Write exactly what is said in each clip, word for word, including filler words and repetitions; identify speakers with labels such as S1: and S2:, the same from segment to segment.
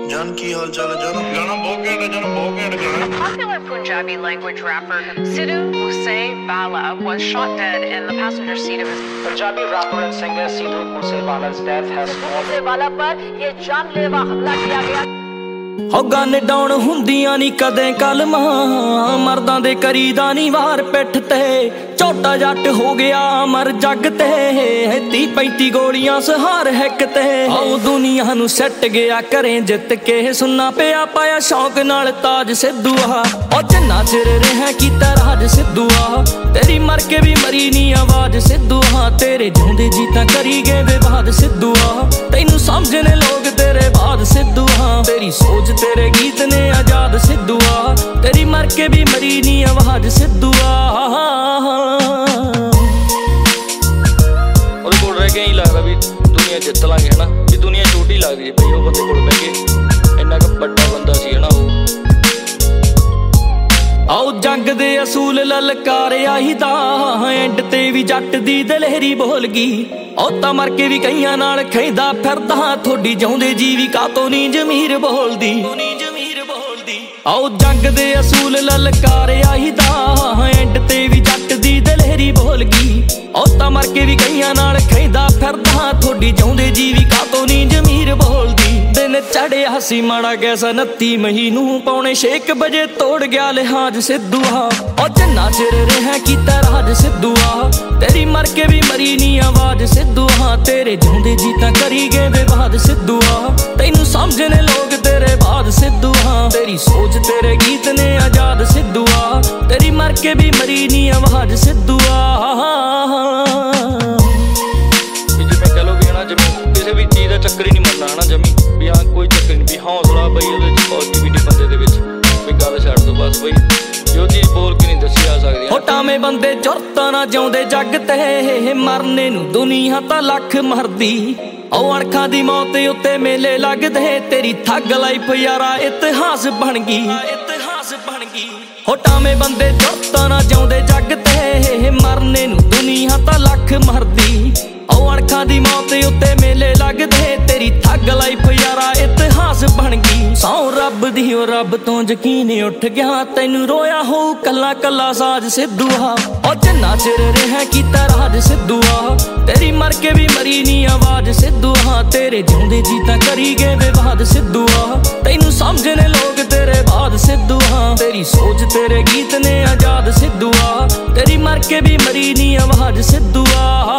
S1: जान की हाल चाल है जान गाना बहुत घैंट है जान बहुत घैंट गाना।
S2: Popular Punjabi language rapper Sidhu Moosewala was shot dead in the passenger seat of his
S3: Punjabi rapper and singer Sidhu Moosewala's death has
S4: Moosewala पर ये जानलेवा हमला किया गया।
S5: ਹੋ ਗਨ ਡਾਉਣ ਹੁੰਦੀਆਂ ਨੀ ਕਦੇ ਕਲਮਾਂ ਮਰਦਾਂ ਦੇ ਕਰੀਦਾ ਨੀ ਵਾਰ ਪਿੱਠ ਤੇ ਝੋਟਾ ਜੱਟ ਹੋ ਗਿਆ ਮਰ ਜੱਗ ਤੇ ਤੀਹ ਪੈਂਤੀ ਗੋਲੀਆਂ ਸਹਾਰ ਹਿੱਕ ਤੇ ਆਉ ਦੁਨੀਆ ਨੂੰ ਸੱਟ ਗਿਆ ਕਰੇ ਜਿੱਤ ਕੇ ਸੁਣਨਾ ਪਿਆ ਪਾਇਆ ਸ਼ੌਂਕ ਨਾਲ ਤਾਜ ਸਿੱਧੂ ਆ ਉਹ ਜਿੰਨਾ ਚਿਰ ਰਿਹਾ ਕੀਤਾ ਰਾਜ ਸਿੱਧੂ ਆ ਤੇਰੀ ਮਰ ਕੇ ਵੀ ਮਰੀ ਨੀ ਆਵਾਜ਼ ਸਿੱਧੂ ਆ ਤੇਰੇ ਜਿਉਂਦੇ ਜੀ ਤਾਂ ਕਰੀ ਗਏ ਵਿਵਾਦ ਸਿੱਧੂ ਆ ਤੈਨੂੰ ਸਮਝਣੇ ਲੋਕ ਤੇਰੇ ਬਾਦ ਸਿੱਧੂ ਆ ਤੇਰੀ ਸੋਚ तेरे गीत ने आजाद सिद्धू आ तेरी मर के भी मरी नी आवाज सिद्धू आ
S6: ਉਹਦੇ ਕੋਲ ਰਹਿ ਕੇ ਹੀ ਲੱਗਦਾ ਵੀ ਦੁਨੀਆ ਜਿੱਤ ਲਾਂਗੇ ਹਨਾ ਵੀ ਦੁਨੀਆ ਛੋਟੀ ਲੱਗਦੀ ਹੈ ਬਈ ਉਹ ਬੰਦੇ ਕੋਲ ਬਹਿ ਕੇ ਇੰਨਾ ਕੁ ਵੱਡਾ ਬੰਦਾ ਸੀ ਹਨਾ ਉਹ ਆਓ ਜੰਗ ਦੇ ਅਸੂਲ ਲਲਕਾਰਿਆ ਹੀ ਤਾਂ ਐਂਡ ਤੇ ਵੀ ਜੱਟ ਦੀ ਦਲੇਰੀ ਬੋਲ ਗਈ ਉਹ ਤਾਂ ਮਰ ਕੇ ਵੀ ਕਈਆਂ ਨਾਲ ਖੈਂਦਾ ਫਿਰਦਾ ਥੋੜੀ ਜਿਉਂਦੇ ਜੀ ਵੀ ਕਾਤੋਂ ਨੀ ਜ਼ਮੀਰ ਬੋਲਦੀ ਆਓ ਜੰਗ ਦੇ ਅਸੂਲ ਲਲਕਾਰਿਆ ਹੀ ਤਾਂ ਐਂਡ ਤੇ ਵੀ ਜੱਟ ਦੀ ਦਲੇਰੀ ਬੋਲ ਗਈ ਉਹ ਤਾਂ ਮਰ ਕੇ ਵੀ ਕਈਆਂ ਨਾਲ ਖੈਂਦਾ ਫਿਰਦਾ ਥੋੜੀ ਜਿਉਂਦੇ ਜੀ ਵੀ ਕਾਤੋਂ ਨੀ ਜ਼ਮੀਰ ਬੋਲਦੀ ਦਿਨ ਚੜਿਆ ਸੀ ਮਾੜਾ ਗੈਸ ਉਨੱਤੀ ਮਈ ਨੂੰ ਪੌਣੇ ਛੇ ਵਜੇ ਤੋੜ ਗਿਆ ਲਿਹਾਜ਼ ਸਿੱਧੂ ਆ ਉਹ ਜਿੰਨਾ ਚਿਰ ਰਿਹਾ ਕੀਤਾ ਰਾਜ ਸਿੱਧੂ ਆ ਤੇਰੀ ਮਰ ਕੇ ਵੀ ਮਰੀ ਨੀ ਆਵਾਜ਼ ਸਿੱਧੂ ਆ ਤੇਰੇ ਜਿਉਂਦੇ ਜੀ ਤਾਂ ਕਰੀ ਗਏ ਵਿਵਾਦ ਸਿੱਧੂ ਆ ਤੈਨੂੰ ਸਮਝਣੇ ਲੋਕ ਤੇਰੇ ਬਾਦ ਸਿੱਧੂ ਆ ਤੇਰੀ ਸੋਚ ਤੇਰੇ ਗੀਤ ਨੇ ਆਜ਼ਾਦ ਸਿੱਧੂ ਆ ਤੇਰੀ ਮਰ ਕੇ ਵੀ ਮਰੀ ਨੀ ਆਵਾਜ਼ ਸਿੱਧੂ ਆ ਜਿਵੇਂ ਕਹ ਲੋ ਵੀ ਹਨਾ ਜਿਵੇਂ ਕਿਸੇ ਵੀ ਚੀਜ਼ ਦਾ ਚੱਕਰ ਹੀ ਨਹੀਂ ਮੰਨਣਾ ਹਨਾ ਜਮੀ ਵੀ ਹਾਂ ਕੋਈ ਚੱਕਰ ਨਹੀਂ ਵੀ ਹੌਸਲਾ ਬਈ ਉਹਦੇ ਵਿੱਚ ਪੋਜ਼ਿਟਿਵਿਟੀ ਬੰਦੇ ਦੇ ਵਿੱਚ ਵੀ ਗੱਲ ਛੱਡ ਦੋ ਬਸ ਬਈ ਜੋ ਚੀਜ਼ ਬੋਲ ਕੇ ਨਹੀਂ ਦੱਸੀ ਆ ਸਕਦੀ ਹੋਟਾਵੇਂ ਬੰਦੇ ਜੁਰਤਾਂ ਨਾ ਜਿਉਂਦੇ ਜੱਗ ਤੇ ਮਰਨੇ ਨੂੰ ਦੁਨੀਆ ਤਾਂ ਲੱਖ ਮਰਦੀ ਉਹ ਅਣਖਾਂ ਦੀ ਮੌਤ ਉੱਤੇ ਮੇਲੇ ਲੱਗਦੇ ਤੇਰੀ ਠੱਗ ਲਾਈਫ ਯਾਰਾ ਇਤਿਹਾਸ ਬਣ ਗਈ ਇਤਿਹਾਸ ਬਣ ਗਈ ਹੋਟਾਵੇਂ ਬੰਦੇ ਜੁਰਤਾਂ ਨਾ ਜਿਉਂਦੇ ਜੱਗ ਤੇ ਮਰਨੇ ਨੂੰ ਦੁਨੀਆ ਤਾਂ ਲੱਖ ਮਰਦੀ ਉਹ ਅਣਖਾਂ ਦੀ ਮੌਤ ਉੱਤੇ ਮੇਲੇ ਲੱਗਦੇ ਤੇਰੀ ਠੱਗ ਲਾਈਫ ਯਾਰਾ ਇਤਿਹਾਸ ਬਣ ਗਈ ਸੌ ਰੱਬ ਦੀ ਉਹ ਰੱਬ ਤੋਂ ਯਕੀਨ ਉੱਠ ਗਿਆ ਤੈਨੂੰ ਰੋਇਆ ਹੋਊ ਕੱਲਾ ਕੱਲਾ ਸਾਜ ਸਿੱਧੂ ਆ ਉਹ ਜਿੰਨਾ ਚਿਰ ਰਿਹਾ ਕੀਤਾ ਰਾਜ ਸਿੱਧੂ ਆ ਤੇਰੀ ਮਰ ਕੇ ਵੀ ਮਰੀ ਨੀ ਆਵਾਜ਼ ਸਿੱਧੂ ਆ ਤੇਰੇ ਜਿਉਂਦੇ ਜੀ ਤਾਂ ਕਰੀ ਗਏ ਵਿਵਾਦ ਸਿੱਧੂ ਆ ਤੈਨੂੰ ਸਮਝਣੇ ਲੋਕ ਤੇਰੇ ਬਾਦ ਸਿੱਧੂ ਆ ਤੇਰੀ ਸੋਚ ਤੇਰੇ ਗੀਤ ਨੇ ਆਜ਼ਾਦ ਸਿੱਧੂ ਆ ਤੇਰੀ ਮਰ ਕੇ ਵੀ ਮਰੀ ਨੀ ਆਵਾਜ਼ ਸਿੱਧੂ ਆ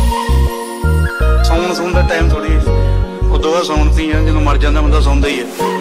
S1: ਸੌਣ ਸੌਣ ਦਾ ਟਾਈਮ ਥੋੜੀ ਉਦੋਂ ਬਾਅਦ ਸੌਣ ਸੀ ਜਦੋਂ ਮਰ ਜਾਂਦਾ ਬੰਦਾ ਸੌਂਦਾ ਹੀ ਹੈ।